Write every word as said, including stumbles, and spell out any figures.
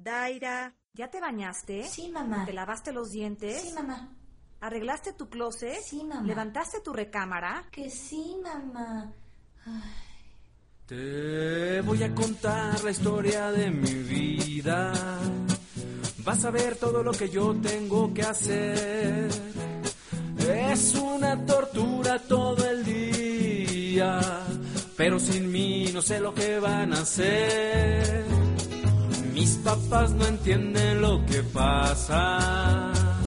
Daira, ¿ya te bañaste? Sí, mamá. ¿Te lavaste los dientes? Sí, mamá. ¿Arreglaste tu closet? Sí, mamá. ¿Levantaste tu recámara? Que sí, mamá. Ay. Te voy a contar la historia de mi vida. Vas a ver todo lo que yo tengo que hacer. Es una tortura todo el día, pero sin mí no sé lo que van a hacer. Mis papás no entienden lo que pasa.